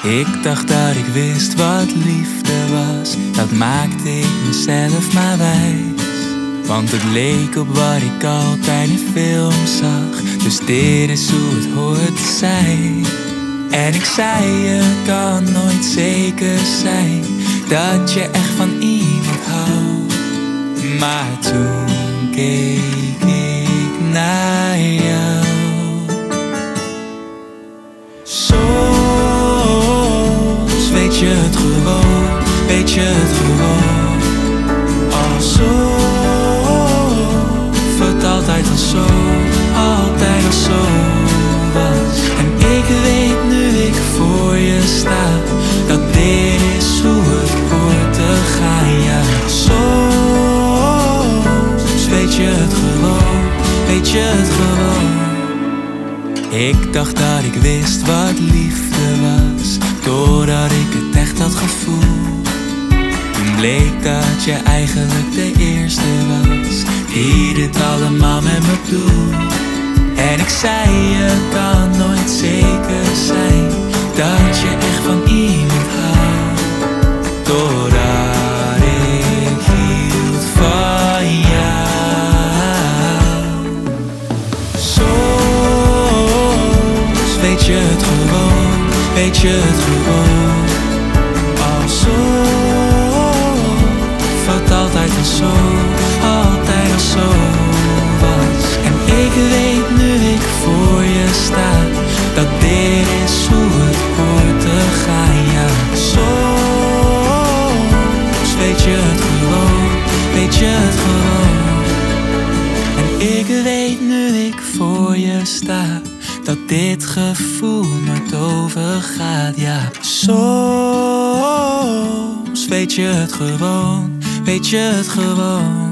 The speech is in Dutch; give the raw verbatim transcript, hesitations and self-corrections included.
Ik dacht dat ik wist wat liefde was, dat maakte ik mezelf maar wijs. Want het leek op wat ik altijd in films zag, dus dit is hoe het hoort te zijn. En ik zei je kan nooit zeker zijn dat je echt van iemand houdt. Maar toen keek ik naar jou. Soms weet je het gewoon, weet je het gewoon. Alsof het altijd al zo, altijd al zo was. En ik weet nu ik voor je sta, dat dit is hoe het hoort te gaan, ja. Soms weet je het gewoon, weet je het gewoon. Ik dacht dat ik wist wat liefde was, doordat ik het echt had gevoeld. Toen bleek dat je eigenlijk de eerste was die dit allemaal met me doet. En ik zei je kan nooit zeker zijn dat je echt van iemand houdt, doordat ik hield van jou. Soms weet je het gewoon, weet je het gewoon. Alsof het altijd al zo, altijd al zo was. En ik weet nu ik voor je sta, dat dit is hoe het hoort te gaan, ja. Soms weet je het gewoon, weet je het gewoon. En ik weet nu ik voor je sta, dat dit gevoel nooit overgaat, ja. Soms weet je het gewoon, weet je het gewoon.